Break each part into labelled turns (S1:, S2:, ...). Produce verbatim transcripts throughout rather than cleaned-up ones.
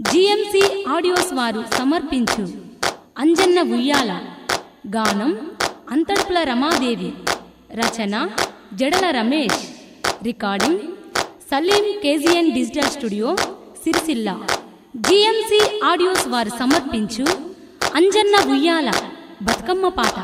S1: GMC audios వారు సమర్పించు అంజన్న ఉయ్యాల. గానం అంతర్పుల రమాదేవి. రచన Jadala Ramesh. Recording Salim KGN digital studio Sircilla. GMC audios వారు సమర్పించు అంజన్న ఉయ్యాల బతుకమ్మ పాట.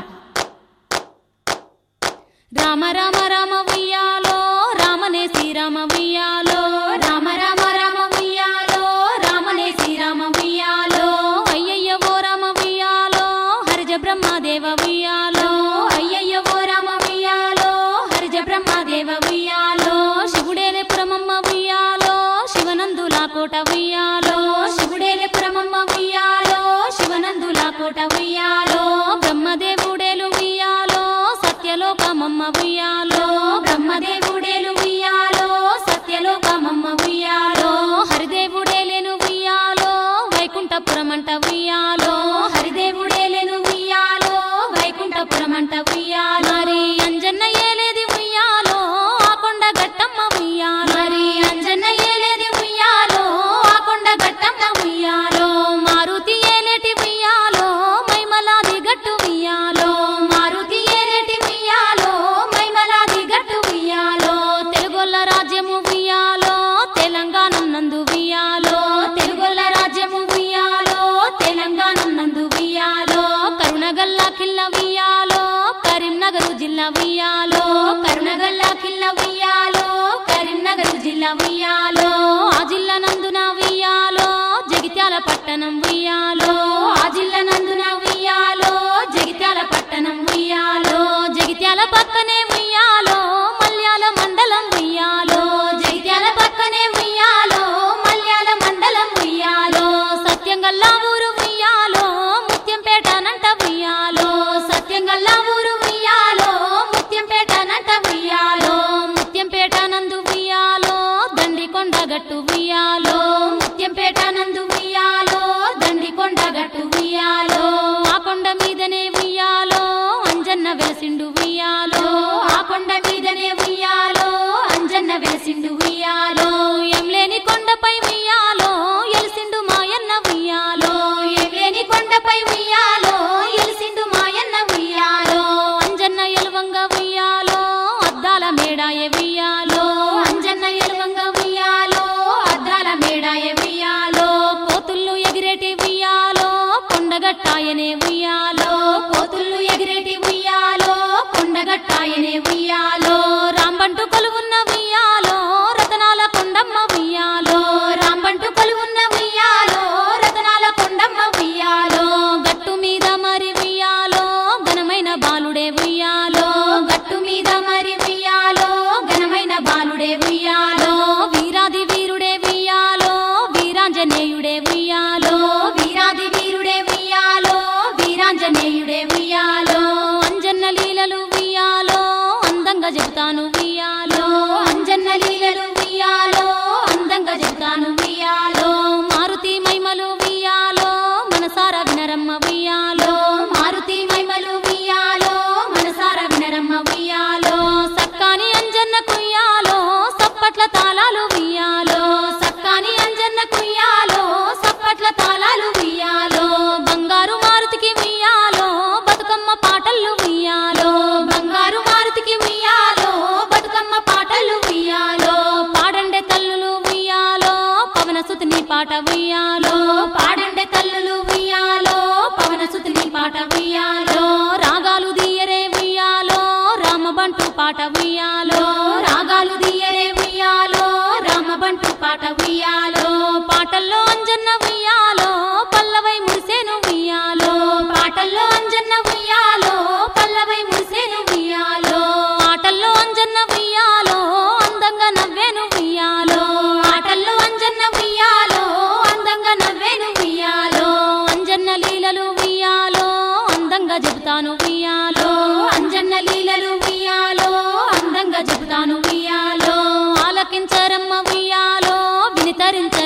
S1: రామ రామ రామ ఉయ్యాలో రామనే శ్రీరామ ఉయ్యాలో, రామ రామ రామ ఉయ్యాలో రామనే శ్రీరామ ఉయ్యాలో, అయ్యయ్య ఓ రామ ఉయ్యాలో హరిజ బ్రహ్మదేవ ఉయ్యాలో, అయ్యయ్య ఓ రామ ఉయ్యాలో హరిజ బ్రహ్మదేవ ఉయ్యాలో, శివుడేలే పురమమ్మ ఉయ్యాలో శివనందుల కోట ఉయ్యాలో, శివుడేలే పురమమ్మ ఉయ్యాలో శివనందుల కోట ఉయ్యాలో, బ్రహ్మదేవుడేలు ఉయ్యాలో సత్యలోకమమ్మ ఉయ్యాలో, బ్రహ్మదేవుడేలు ఉయ్యాలో సత్యలోకమమ్మ ఉయ్యాలో, హరిదేవుడేలేను ఉయ్యాలో వైకుంఠపురమంట ఉయ్యాలో, హరిదేవుడేలేను ఉయ్యాలో వైకుంఠపురమంట ఉయ్యాలో, మరి అంజన్న ఏలేది ఉయ్యాలో ఆ కొండ గట్టమ్మ ఉయ్యాలో, మరి అంజన్న ఏలేది ఉయ్యాలో ఆ కొండ గట్టమ్మ ఉయ్యాలో, మారుతి ఏలేటి ఉయ్యాలో మైమలాది గట్టు ఉయ్యాలో, మారుతి ఏలేటి ఉయ్యాలో మైమలాది గట్టు ఉయ్యాలో, తెలుగొల్ల రాజ్యము ఉయ్యాలో తెలంగాణ నందు ఉయ్యాలో, తెలుగొల్ల రాజ్యము ఉయ్యాలో తెలంగాణ నందు ఉయ్యాలో, కరుణగల్ల కిల్ల ఉయ్యాలో కరీంనగర్ జిల్లా ఉయ్యాలో, కరుణగల్ల కిల్ల ఉయ్యాలో కరీంనగర్ జిల్లా ఉయ్యాలో, ఆ జిల్లా నందున ఉయ్యాలో జగిత్యాల పట్టణం ఉయ్యాలో, ఆ జిల్లా నందున ఉయ్యాలో జగిత్యాల పట్టణం ఉయ్యాలో, జగిత్యాల పక్కనే ఉయ్యాలో మల్యాల మండలం ఉయ్యాలో, జగిత్యాల పక్కనే ఉయ్యాలో మల్యాల మండలం ఉయ్యాలో, సత్యంగల్లా ఊరు ఉయ్యాలో ముత్యంపేటనంట ఉయ్యాలో, సత్యంగల్లా ఊరు ఉయ్యాలో ముత్యంపేటనంట ఉయ్యాలో, ముత్యంపేట నందు ఉయ్యాలో దండికొండ గట్టు ఉయ్యాలో, ముత్యంపేట నందు ఉయ్యాలో దండికొండ గట్టు ఉయ్యాలో, ఆ కొండ మీదనే ఉయ్యాలో అంజన్న వెలసిండు ఉయ్యాలో, ఆ కొండ మీదనే ఉయ్యాలో అంజన్న వెలసిండు ఉయ్యాలో, ఎంలేని కొండపై ఉయ్యాలో ఎలిసిండు మాయన్న ఉయ్యాలో, ఎంలేని కొండపై ఉయ్యాలో ఎలిసిండు మాయన్న ఉయ్యాలో, అంజన్న ఎలువంగ ఉయ్యాలో అద్దాల మేడాయ ఉయ్యాలో, అంజన్న ఎలువంగ ఉయ్యాలో అద్దాల మేడాయ ఉయ్యాలో, కోతుళ్ళు ఎగిరేటి ఉయ్యాలో కొండగట్టాయనే ఉయ్యాలో, కోతుళ్ళు ఎగిరేటి ఉయ్యాలో కొండగట్టాయనే ఉయ్యాలో, రాంబంటు కొలువున్న ఉయ్యాలో రతనాల కొండమ్మ ఉయ్యాలో, రాంబంటు కొలువున్న ఉయ్యాలో రతనాల కొండమ్మ ఉయ్యాలో, గట్టు మీద మరి ఉయ్యాలో ఘనమైన బాలుడే ఉయ్యాలో, గట్టు మీద మరి ఉయ్యాలో ఘనమైన బాలుడే ఉయ్యాలో, వీరాది వీరుడే ఉయ్యాలో వీరాంజనేయుడే ఉయ్యాలో, వీరాది వీరుడే ఉయ్యాలో వీరాంజనేయుడే ఉయ్యాలో, అంజన్న లీలలు ఉయ్యాలో అందంగా చెబుతాను ఉయ్యాలో, అంజన్న లీలలు ఉయ్యాలో అందంగా చెబుతాను ఉయ్యాలో, మారుతి మైమలు ఉయ్యాలో మనసార వినరమ్మ ఉయ్యాలో, మారుతి మైమలు ఉయ్యాలో మనసార వినరమ్మ ఉయ్యాలో, సక్కాని అంజన్న కుయ్యాలో సప్పట్ల తాళాలు ఉయ్యాలో, సక్కాని అంజన్న కుయ్యాలో సప్పట్ల తాళాలు ఉయ్యాలో, బంగారు మారుతికి ఉయ్యాలో బతుకమ్మ పాటలు ఉయ్యాలో, బంగారు మారుతికి ఉయ్యాలో బతుకమ్మ పాటలు ఉయ్యాలో, పాడండే తల్లులు ఉయ్యాలో పవన సుతిని పాట ఉయ్యాలో, పాడండే తల్లులు ఉయ్యాలో పవన సుతిని పాట ఉయ్యాలో, రాగాలు దియరే ఉయ్యాలో రామబంటు పాట ఉయ్యాలో, రాగాలు దియరే ఉయ్యాలో రామబంటు పాట ఉయ్యాలో, పాటల్లో అంజన్న ఉయ్యాలో పల్లవై మురిసేను ఉయ్యాలో, పాటల్లో అంజన్న ఉయ్యాలో పల్లవై మురిసేను ఉయ్యాలో, ఆటల్లో అంజన్న ఉయ్యాలో అందంగా నవ్వేను ఉయ్యాలో, ఆటల్లో అంజన్న ఉయ్యాలో అందంగా నవ్వేను ఉయ్యాలో, అంజన్న లీలలు ఉయ్యాలో అందంగా చెబుతాను ఉయ్యాలో, అంజన్న లీలలు ఉయ్యాలో అందంగా చెబుతాను ఉయ్యాలో, ఆలకించరమ్మ ఉయ్యాలో వినితరించ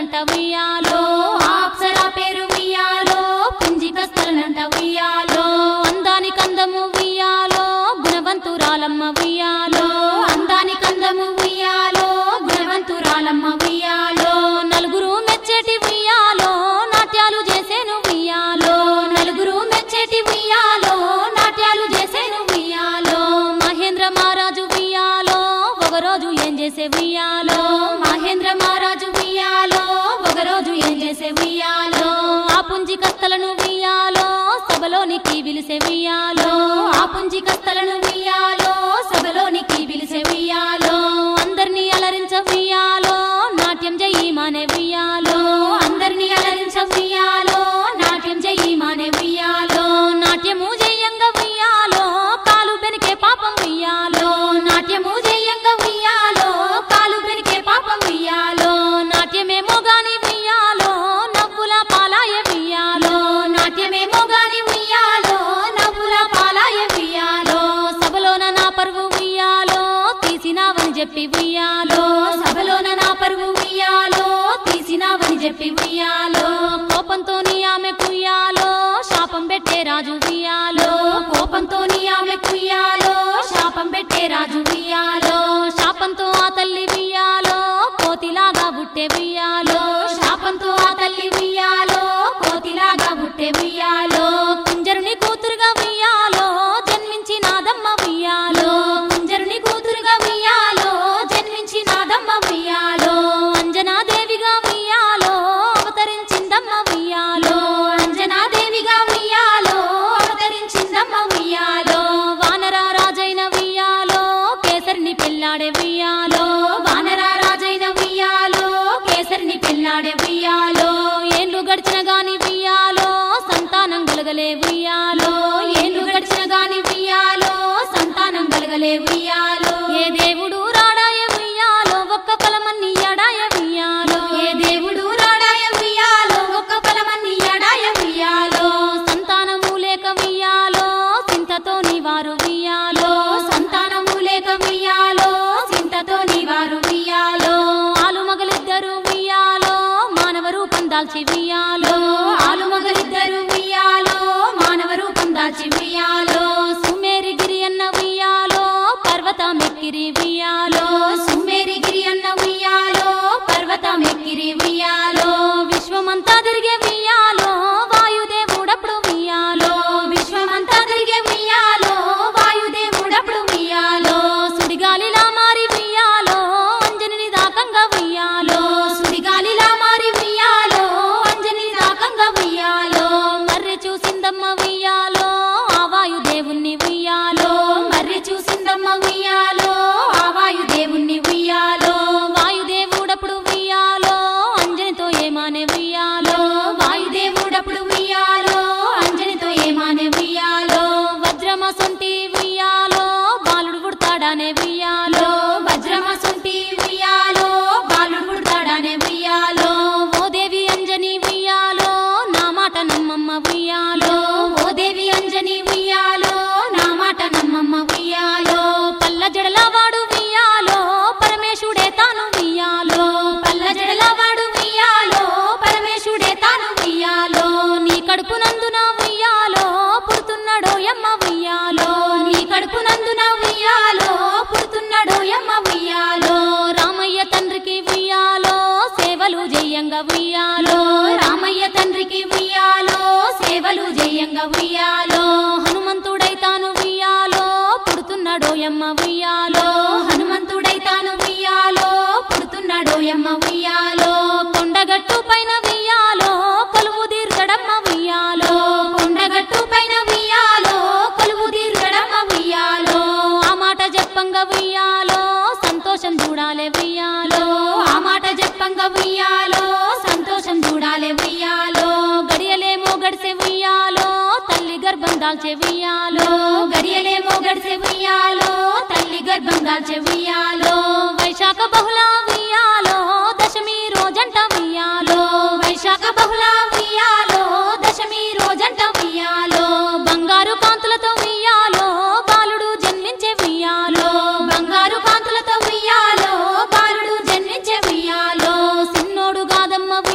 S1: కస్తలనంట ఉయ్యాలో అప్సరా పేరు ఉయ్యాలో పుంజి కస్తలనంట ఉయ్యాలో అందాని కందము ఉయ్యాలో గుణవంతురాలమ్మ ఉయ్యాలో అందాని కందము ఉయ్యాలో గుణవంతురాలమ్మ ఉయ్యాలో నలుగురు మెచ్చేటి ఉయ్యాలో నాట్యాలు చేసేను ఉయ్యాలో నలుగురు మెచ్చేటి ఉయ్యాలో నాట్యాలు చేసేను ఉయ్యాలో మహేంద్ర మహారాజు ఉయ్యాలో ఒకరోజు ఏం చేసే ఉయ్యాలో మహేంద్ర మహారాజు ఉయ్యాలో ఒకరోజు ఏం చేసే ఉయ్యాలో ఆ పుంజి కస్తలను ఉయ్యాలో సభలోనికి పిలిసే ఉయ్యాలో ఆ పుంజి కస్తలను ఉయ్యాలో సభలోనికి పిలిసే ఉయ్యాలో అందర్నీ అలరించ ఉయ్యాలో నాట్యం జయమానే ఉయ్యాలో అందర్నీ అలరించ ఉయ్యాలో నాట్యం జయమానే ఉయ్యాలో నాట్యము జయంగా ఉయ్యాలో కాలు బెనికే పాపం ఉయ్యాలో నాట్యము జయంగా ఉయ్యాలో కాలు బెనికే పాపం ఉయ్యాలో నాట్యమేమో గాని ఉయ్యాలో నవ్వుల పాలాయ ఉయ్యాలో నాట్యమేమో గాని ఉయ్యాలో నవ్వుల పాలాయ ఉయ్యాలో సభలోన నా పరువు ఉయ్యాలో తీసినావని చెప్పి ఉయ్యాలో సభలోన నా పరువు ఉయ్యాలో తీసినావని చెప్పి ఉయ్యాలో కోపంతోని ఆమె కుయ్యాలో శాపం పెట్టే రాజు ఉయ్యాలో కోపంతోని ఆమె కుయ్యాలో శాపం పెట్టే రాజు ఉయ్యాలో శాపంతో ఆ తల్లి ఉయ్యాలో కోతిలాగా బుట్టే ఉయ్యాలో శాపంతో ఆ తల్లి ఉయ్యాలో కోతిలాగా బుట్టే ఉయ్యాలో కుంజరుని కూతురుగా ఉయ్యాలో జన్మించి నాదమ్మ ఉయ్యాలో కుంజరుని కూతురుగా ఉయ్యాలో జన్మించి నాదమ్మ ఉయ్యాలో అంజనాదేవిగా ఉయ్యాలో అవతరించిందమ్మ ఉయ్యాలో అంజనాదేవిగా ఉయ్యాలో అవతరించిందమ్మ ఉయ్యాలో వానరా రాజైన ఉయ్యాలో కేసరిని పెళ్ళాడే ఉయ్యాలో వానరా రాజైన ఉయ్యాలో కేసరిని పెళ్ళాడే ఉయ్యాలో ఏండ్లు గడిచిన గాని ఉయ్యాలో సంతానం గలగలే ఉయ్యాలో ఏండ్లు గడిచిన గాని ఉయ్యాలో సంతానం గలగలే ఉయ్యాలో ఏ దేవుడు రాడాయ ఉయ్యాలో ఒక్క ఫలమన్ని ఎడాయ ఉయ్యాలో ఏ దేవుడు రాడాయ ఉయ్యాలో ఒక్క ఫలమన్ని ఎడాయ ఉయ్యాలో సంతానము లేక ఉయ్యాలో చింతతో నివారు ఉయ్యాలో సంతానము లేక ఉయ్యాలో చింతతో నివారు ఉయ్యాలో ఆలు మగలిద్దరు ఉయ్యాలో మానవ రూపం దాల్చి ఉయ్యాలో ఆలు మగలిద్దరు ఉయ్యాలో మానవ రూపం దాల్చి ఉయ్యాలో సుమేరి గిరి అన్న ఉయ్యాలో పర్వతమెక్కిరి ఉయ్యాలో సుమేరి గిరి అన్న ఉయ్యాలో పర్వతమెక్కిరి ఉయ్యాలో విశ్వమంతా తిరిగే ఉయ్యాలో వాయుదేవుడప్పుడు ఉయ్యాలో విశ్వమంతా తిరిగే ఉయ్యాలో వాయుదేవుడప్పుడు ఉయ్యాలో సుడిగాలిలా మారి ఉయ్యాలో అంజని దాకంగా ఉయ్యాలో సుడిగాలిలా మారి ఉయ్యాలో అంజని దాకంగా ఉయ్యాలో మర్రి చూసిందమ్మ ఉయ్యాలో ఆ వాయుదేవుణ్ణి ఉయ్యాలో మర్రి చూసిందమ్మ ఉయ్యాలో ఆ వాయుదేవుణ్ణి ఉయ్యాలో వాయుదేవుడప్పుడు ఉయ్యాలో అంజనితో ఏమానే ఉయ్యాలో వాయుదేవుడప్పుడు ఉయ్యాలో అంజనితో ఏమానే ఉయ్యాలో వజ్రమ సొంటి ఉయ్యాలో బాలుడు పుడతాడానే ఉయ్యాలో వజ్రమ సొంటి ఉయ్యాలో బాలుడు పుడతాడానే ఉయ్యాలో ఓ దేవి అంజని ఉయ్యాలో నా మాట నమ్మమ్మ ఉయ్యాలో ఓ దేవి అంజని ఉయ్యాలో నా మాట నమ్మమ్మ ఉయ్యాలో పల్ల జడల వాడు ఉయ్యాలో పరమేశుడే తాను ఉయ్యాలో పల్ల జడల వాడు ఉయ్యాలో పరమేశుడే తాను ఉయ్యాలో నీ కడుపు నందున ఉయ్యాలో పుడుతున్నాడో యమ్మ ఉయ్యాలో నీ కడుపు నందున ఉయ్యాలో పుడుతున్నాడో యమ్మ ఉయ్యాలో రామయ్య తండ్రికి ఉయ్యాలో సేవలు జయంగా ఉయ్యాలో రామయ్య తండ్రికి ఉయ్యాలో సేవలు జయంగా ఉయ్యాలో హనుమంతుడై తాను ఉయ్యాలో పుడుతున్నాడో యమ్మ ఉయ్యాలో హనుమంతుడై తాను ఉయ్యాలో పుడుతున్నాడో యమ్మ ఉయ్యాలో కొండగట్టు పైన ఉయ్యాలో కొలువు దీర్ఘడమ్మ ఉయ్యాలో కొండగట్టు పైన ఉయ్యాలో కొలువు దీర్ఘడమ్మ ఉయ్యాలో ఆ మాట చెప్పంగా ఉయ్యాలో సంతోషం చూడాలే ఉయ్యాలో ఆ మాట చెప్పంగా ఉయ్యాలో సంతోషం చూడాలే ఉయ్యాలో గడియలేమో గడిసే ఉయ్యాలో తల్లి గర్భం దాల్చే ఉయ్యాలో గడియలేమో గడిసే ఉయ్యాలో తల్లి గర్భం దాల్చే ఉయ్యాలో వైశాఖ బహుళ ఉయ్యాలో దశమి రోజంట ఉయ్యాలో వైశాఖ బహుళ ఉయ్యాలో దశమి రోజంట ఉయ్యాలో బంగారు కాంతులతో ఉయ్యాలో బాలుడు జన్మించే ఉయ్యాలో బంగారు కాంతులతో ఉయ్యాలో బాలుడు జన్మించే ఉయ్యాలో సిన్నోడు గాదమ్మ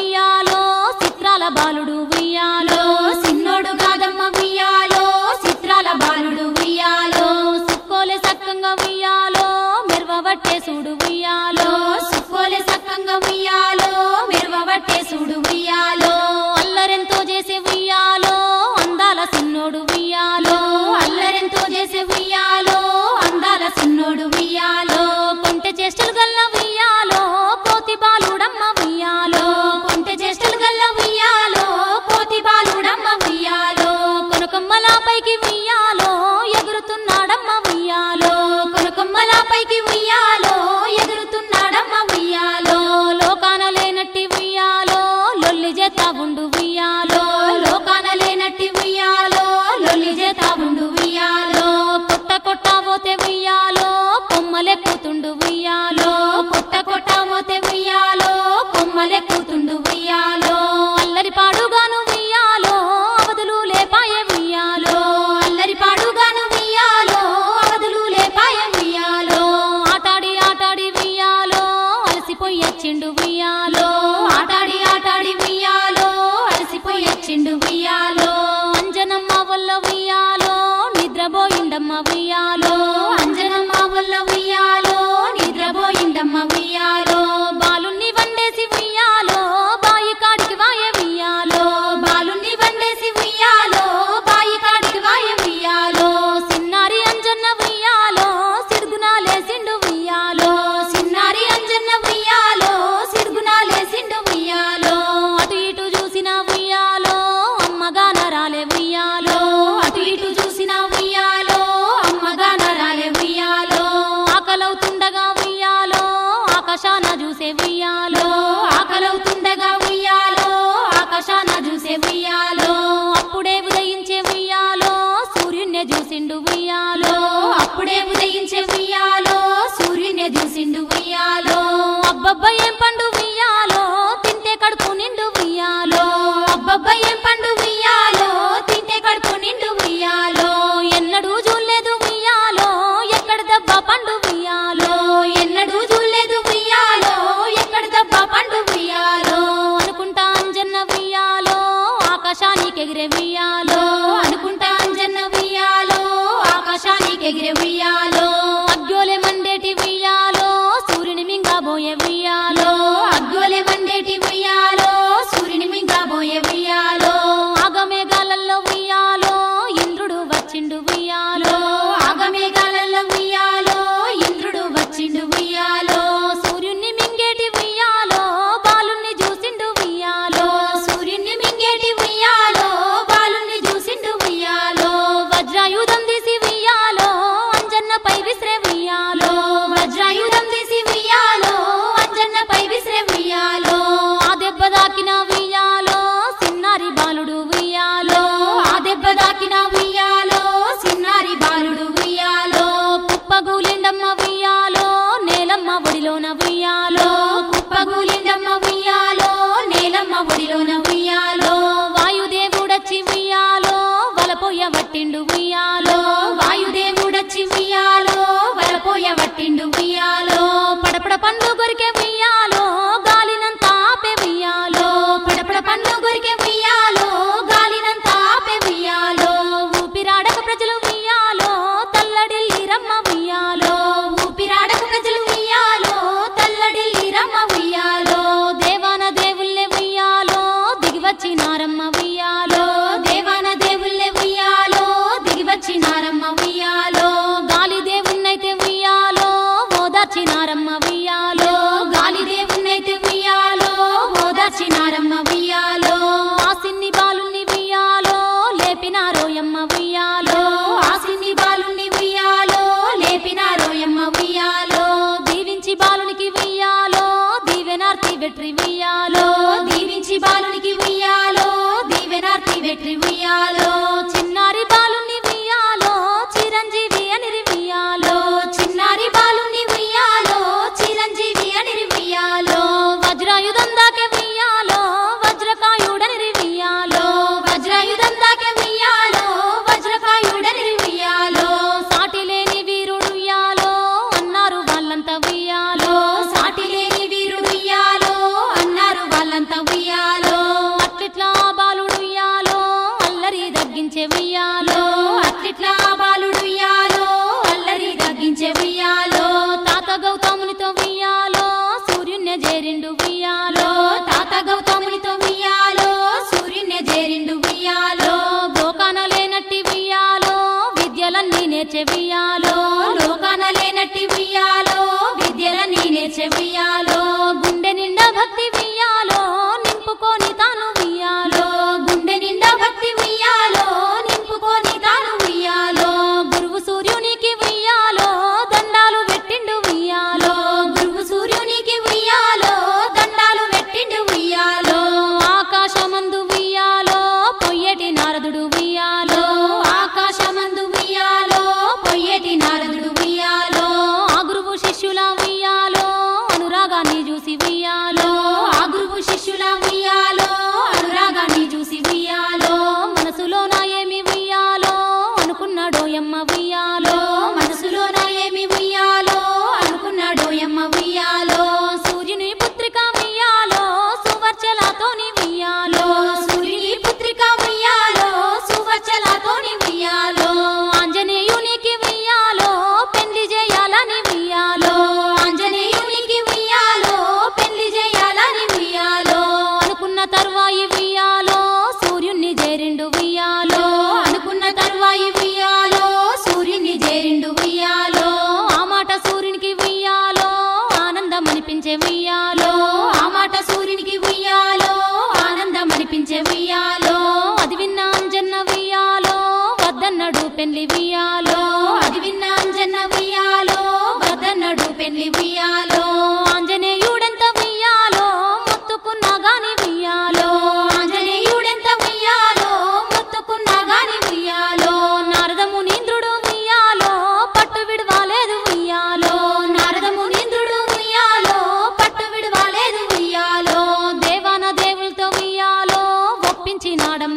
S1: ఉయ్యాలెక్కుతుండు ఉయ్యాలో అల్లరి పాడుగాను ఉయ్యాలో అవధులు లేపాయ ఉయ్యాలో అల్లరి పాడుగాను ఉయ్యాలో అవధులు లేపాయ ఉయ్యాలో ఆటాడి ఆటాడి ఉయ్యాలో అలసిపోయొచ్చిండు ఉయ్యాలో ఆటాడి ఆటాడి ఉయ్యాలో అలసిపోయొచ్చిండు ఉయ్యాలో అంజనమ్మ వల్ల ఉయ్యాలో నిద్రపోయిండమ్మ ఉయ్యాలో అంజనమ్మ వల్ల ఉయ్యాలో నిద్రపోయిండమ్మ ఉయ్యాలో బాలుని వండేసి ఉయ్యాలో బాయి కాడికి వాయ ఉయ్యాలో బాలుని వండేసి ఉయ్యాలో బాయి కాడికి వాయ ఉయ్యాలో సిన్నారి అంజన్న ఉయ్యాలో సిడుగునాలేసిండు ఉయ్యాలో సిన్నారి అంజన్న ఉయ్యాలో సిడుగునాలేసిండు ఉయ్యాలో అటు ఇటు చూసిన ఉయ్యాలో అమ్మగా నరాలే ఉయ్యాలో అటు ఇటు చూసిన ఉయ్యాలో అమ్మగా నరాలే ఉయ్యాలో ఆకలవుతుండగా ఉయ్యాలో ఆకాశాన చూసే ఉయ్యాలో ఆకలవుతుండగా ఉయ్యాలో ఆకాశాన చూసే ఉయ్యాలో అప్పుడే ఉదయించే ఉయ్యాలో సూర్యున్నే చూసిండు ఉయ్యాలో అప్పుడే ఉదయించే ఉయ్యాలో సూర్యున్నే చూసిండు ఉయ్యాలో అబ్బబ్బ ఏం పండు ఉయ్యాలో తింటే కడుపు నిండు ఉయ్యాలో అబ్బబ్బ ఏం పండు ఉయ్యాలో తింటే కడుపు నిండు ఉయ్యాలో ఎన్నడూ చూడలేదు ఉయ్యాలో ఎక్కడ దెబ్బ పండు ఉయ్యాలో ఎన్నడూ చూడలేదు ఉయ్యాలో ఎక్కడ దెబ్బ పండు ఉయ్యాలో అనుకుంటా అంజన్న ఉయ్యాలో ఆకాశానికి ఎగిరే ఉయ్యాలో అనుకుంటా అంజన్న ఉయ్యాలో ఆకాశానికి ఎగిరే ఉయ్యాలో అగ్గోలే మండేటి ఉయ్యాలో సూర్యుని మింగబోయే ఉయ్యాలో అగ్గోలే మండేటి ఉయ్యాలో సూర్యుని మింగబోయే ఉయ్యాలో ఆగమేఘాలలో ఉయ్యాలో ఇంద్రుడు వచ్చిండు ఉయ్యాలో ఆగమేఘాలలో ఉయ్యాలో ఇంద్రుడు వచ్చిండు ఉయ్యాలో సూర్యుని మింగేటి ఉయ్యాలో బాలుని చూసిండు ఉయ్యాలో సూర్యుని మింగేటి ఉయ్యాలో బాలుని చూసిండు ఉయ్యాలో వజ్రాయుధం తీసి ఉయ్యాలో అంజన్నపై విసిరే ఉయ్యాలో వజ్రాయుధం తీసి ఉయ్యాలో అంజన్నపై విసిరే ఉయ్యాలో ఆ దెబ్బ దాకిన ఉయ్యాలో సిన్నారి బాలుడు ఉయ్యాలో ఆ దెబ్బ దాకిన ఉయ్యాలో సిన్నారి బాలుడు ఉయ్యాలో కుప్పగూలిండమ్మ ఉయ్యాలో నేలమ్మ ఒడిలోన ఉయ్యాలో కుప్పగూలిండమ్మ ఉయ్యాలో నేలమ్మ ఒడిలోన ఉయ్యాలో వాయుదేవుడచ్చి ఉయ్యాలో వలపోయ వట్టిండు ఉయ్యాలో వాయుదేవుడచ్చి ఉయ్యాలో వలపోయ వట్టిండు ఉయ్యాలో పడపడ పండ్లు కొరికే ఉయ్యాలో గాలినంత ఆపే ఉయ్యాలో పడపడ పండ్లు కొరికే ఉయ్యాలో గాలినంత ఆపే ఉయ్యాలో ఊపిరాడక ప్రజలు ఉయ్యాలో తల్లడిల్లి రమ్మ ఉయ్యాలో ఊపిరాడక ప్రజలు ఉయ్యాలో తల్లడిల్లి రమ్మ ఉయ్యాలో దేవాన దేవుళ్ళే ఉయ్యాలో దిగివచ్చినారమ్మ ఉయ్యాలో దేవాన దేవుళ్ళే ఉయ్యాలో దిగివచ్చినారమ్మ ఉయ్యాలో గాలి దేవున్నైతే ఉయ్యాలో ఓదార్చినారమ్మ ఉయ్యాలో గాలి దేవున్నైతే ఉయ్యాలో ఓదార్చినారమ్మ ఉయ్యాలో ఆ సిన్ని బాలుని ఉయ్యాలో లేపినారోయమ్మ ఉయ్యాలో ఆ సిన్ని బాలుని ఉయ్యాలో లేపినారోయమ్మ ఉయ్యాలో దీవించి బాలునికి ఉయ్యాలో దీవెనార్తి వెట్రి ఉయ్యాలో దీవించి బాలునికి ఉయ్యాలో దీవెనార్తి వెట్రి ఉయ్యాలో చిన్నారి బాలుని ఉయ్యాలో చిరంజీవి అనిరి ఉయ్యాలో చిన్నారి బాలుని ఉయ్యాలో చిరంజీవి అనిరి ఉయ్యాలో వజ్రాయుధం దాకే ఉయ్యాలో వజ్రకాయుడనిరి ఉయ్యాలో వజ్రాయుధం దాకే ఉయ్యాలో వజ్రకాయుడనిరి ఉయ్యాలో సాటి లేని వీరుడు ఉయ్యాలో అన్నారు వాళ్ళంతా ఉయ్యాలో సాటి లేని వీరుడు ఉయ్యాలో అన్నారు వాళ్ళంతా ఉయ్యాలో అట్లిట్లా బాలుడు ఉయ్యాలో అల్లరి తగ్గించే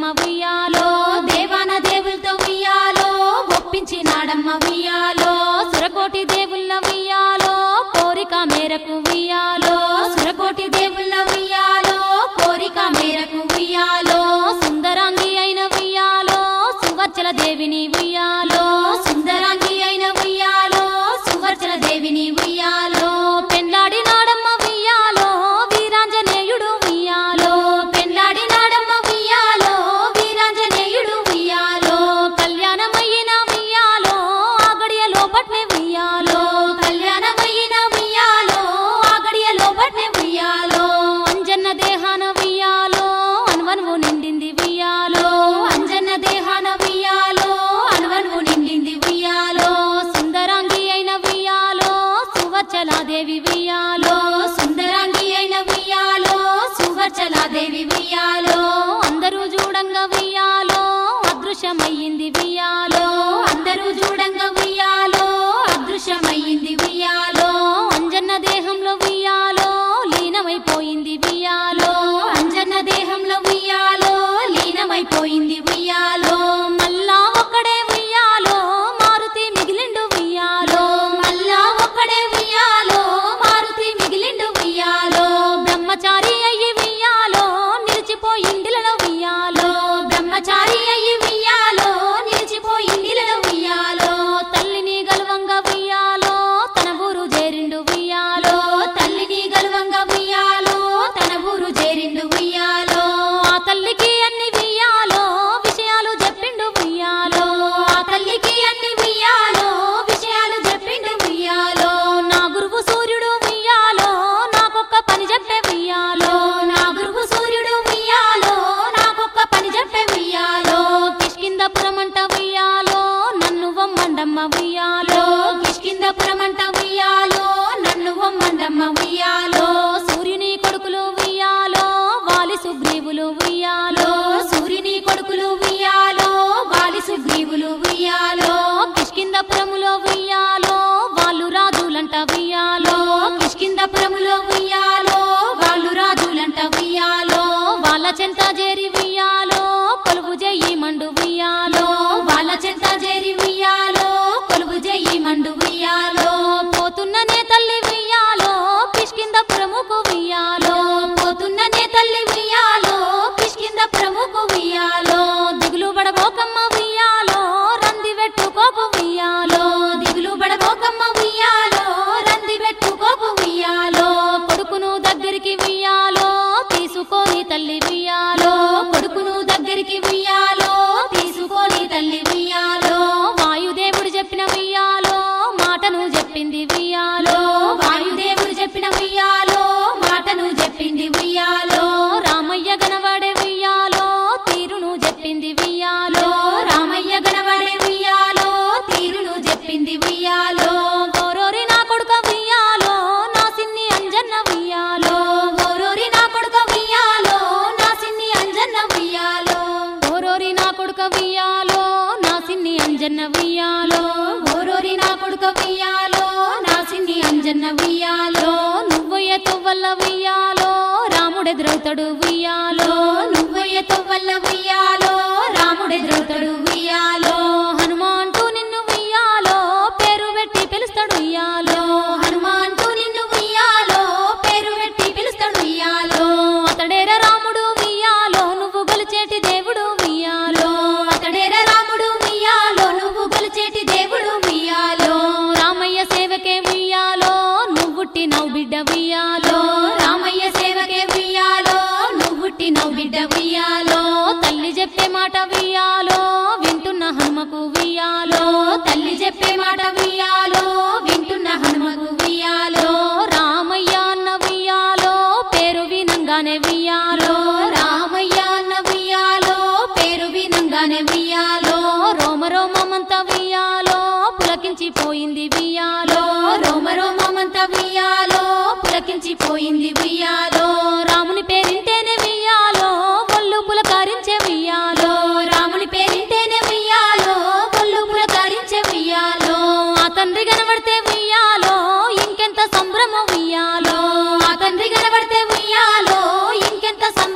S1: ఉయ్యాలో దేవాన దేవులతో ఉయ్యాలో ఒప్పించినాడమ్మ ఉయ్యాలో సురకోటి దేవుళ్ళ ఉయ్యాలో కోరిక మేరకు ఉయ్యాలో సురకోటి దేవుళ్ళ ఉయ్యాలో కోరిక మేరకు ఉయ్యాలో సుందరాంగి అయిన ఉయ్యాలో సువర్చల దేవిని ఉయ్యాలో సుందరాంగి అయిన ఉయ్యాలో సువర్చల దేవిని ఉయ్యాలో పెండ్లాడి నాడమ్మ ఉయ్యాలో వీరాంజనేయుడు ఉయ్యాలో పెండ్లాడి నాడమ్మ ఉయ్యాలో వీరాంజనేయుడు ఉయ్యాలో కళ్యాణమయ్యిన ఉయ్యాలో ఆగడియలో పట్నే ఉయ్యాలో కళ్యాణమయ్యిన ఉయ్యాలో ఆగడియలో పట్నే ఉయ్యాలో అంజన్న దేహాన ఉయ్యాలో అన్వన్వు నిండింది ఉయ్యాలో అంజన్న దేహాన ఉయ్యాలో అన్వన్వు నిండింది ఉయ్యాలో సుందరాంగి అయిన ఉయ్యాలో సువర్చలాదేవి ఉయ్యాలో సుందరాంగి అయిన ఉయ్యాలో సువర్చలాదేవి ఉయ్యాలో అందరూ చూడంగా ఉయ్యాలో అదృశ్యమయ్యింది ఉయ్యాలో అందరూ చూడంగా ఉయ్యాలో అదృశ్యమయ్యింది ఉయ్యాలో అంజన్న దేహంలో ఉయ్యాలో లీనమైపోయింది ఉయ్యాలో అంజన్న దేహంలో ఉయ్యాలో లీనమైపోయింది ఉయ్యాలో మల్లా ఒక్కడే ఉయ్యాలో మారుతి మిగిలిండు ఉయ్యాలో మల్లా ఒక్కడే ఉయ్యాలో మారుతి మిగిలిండు ఉయ్యాలో బ్రహ్మచారి అయ్యి ఉయ్యాలో నిలిచిపోయిండిలలో ఉయ్యాలో బ్రహ్మచారి అయ్యి ఉయ్యాలో నిలిచిపోయిండిలలో ఉయ్యాలో తల్లిని గలువంగా ఉయ్యాలో తన ఊరు చేరిండు ఉయ్యాలో తల్లిని గలువంగా ఉయ్యాలో తన ఊరు చేరిండు ఉయ్యాలో ఆ తల్లికి అన్ని ఉయ్యాలో విషయాలు చెప్పిండు ఉయ్యాలో ఆ తల్లికి అన్ని ఉయ్యాలో విషయాలు చెప్పిండు ఉయ్యాలో నా గురువు సూర్యుడు ఉయ్యాలో నాకొక్క పని చెప్పే ఉయ్యాలో నా గురువు సూర్యుడు ఉయ్యాలో నాకొక్క పని చెప్పే ఉయ్యాలో కిష్కిందపురమంట ఉయ్యాలో నన్ను వమ్మండమ్మ ఉయ్యాలో కిష్కిందపురమంట ఉయ్యాలో నన్ను వమ్మండమ్మ ఉయ్యాలో సూర్యుని కొడుకులు ఉయ్యాలో వాలి సుగ్రీవులు ఉయ్యాలో సూర్యుని కొడుకులు ఉయ్యాలో వాలి సుగ్రీవులు ఉయ్యాలో కిష్కిందపురములో ఉయ్యాలో వాళ్ళు రాజులంట ఉయ్యాలో కిష్కిందపురములో ఉయ్యాలో వాళ్ళు రాజులంట ఉయ్యాలో వాళ్ళ చెంత చేరి ఉయ్యాలో కొలువు చెయ్యి మండు ఉయ్యాలో వాళ్ళ చెంత చేరి ఉయ్యాలో కొలువు చెయ్యి మండు ఉయ్యాలో పోతున్ననే తల్లి ఉయ్యాలో కిష్కిందపురముకు ఉయ్యాలో పోతున్ననే తల్లి ఉయ్యాలో కిష్కిందపురముకు ఉయ్యాలో దిగులు బడబోకమ్మ ఉయ్యాలో రంది పెట్టుకోకు ఉయ్యాలో దిగులు బడబోకమ్మ ఉయ్యాలో రంది పెట్టుకోకు ఉయ్యాలో కొడుకును దగ్గరికి ఉయ్యాలో తీసుకొని తల్లి ఉయ్యాలో కొడుకును దగ్గరికి ఉయ్యాలో తీసుకొని తల్లి ఉయ్యాలో వాయుదేవుడు చెప్పిన ఉయ్యాలో మాటను చెప్పింది ఉయ్యాలో వాయుదేవుడు చెప్పిన ఉయ్యాలో మాటను చెప్పింది ఉయ్యాలో రామయ్య గనవాడే ఉయ్యాలో తీరును చెప్పింది ఉయ్యాలో రామయ్య గనవాడే ఉయ్యాలో తీరును చెప్పింది ఉయ్యాలో ఓరోరి నా కొడుక ఉయ్యాలో నా సిన్ని అంజన్న ఉయ్యాలో ఓరోరి నా కొడుక ఉయ్యాలో నా సిన్ని అంజన్న ఉయ్యాలో ఓరోరి నా కొడుక ఉయ్యాలో నా సిన్ని అంజన్న ఉయ్యాలో ఓరోరి నా కొడుక ఉయ్యాలో నా సిన్ని అంజన్న ఉయ్యాలో నువ్వయ్య తొవ్వల్ల ఉయ్యాలో రాముడెదురవుతాడు ఉయ్యాలో నువ్వయ్య తొవ్వల్ల ఉయ్యాలో రాముడెదురవుతాడు ఉయ్యాలో హనుమాంటూ నిన్ను ఉయ్యాలో పేరు పెట్టి పిలుస్తాడు ఉయ్యాలో హనుమాంటూ నిన్ను ఉయ్యాలో పేరు పెట్టి పిలుస్తాడు ఉయ్యాలో అతడేర రాముడు ఉయ్యాలో నువ్వు గొలిచేటి దేవుడు ఉయ్యాలో అతడేర రాముడు ఉయ్యాలో నువ్వు గొలిచేటి దేవుడు ఉయ్యాలో రామయ్య సేవకే ఉయ్యాలో నువ్వుట్టి నవ్వు బిడ్డ ఉయ్యాలో రామయ్య సేవకే ఉయ్యాలో నువ్వుట్టి నవ్వు బిడ్డ ఉయ్యాలో తల్లి చెప్పే మాట ఉయ్యాలో వింటున్న హనుమకు ఉయ్యాలో తల్లి చెప్పే మాట ఉయ్యాలో వింటున్న హనుమకు ఉయ్యాలో రామయ్య అన్న ఉయ్యాలో పేరు వినంగానే ఉయ్యాలో రామయ్య అన్న ఉయ్యాలో పేరు వినంగానే ఉయ్యాలో రోమ రోమమంత ఉయ్యాలో పులకించిపోయింది ఉయ్యాలో రోమ రోమమంత ఉయ్యాలో పులకించిపోయింది ఉయ్యాలో రాముని పేరింటేనే ఉయ్యాలో ఒళ్ళు పులకరించే ఉయ్యాలో రాముని పేరింటేనే ఉయ్యాలో ఒళ్ళు పులకరించే ఉయ్యాలో ఆ తండ్రి కనబడితే ఉయ్యాలో ఇంకెంత సంభ్రమ ఉయ్యాలో ఆ తండ్రి కనబడితే ఉయ్యాలో ఇంకెంత సంభ్రమ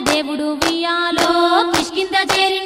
S1: దేవుడు వియాలో కిష్కింద చేరిన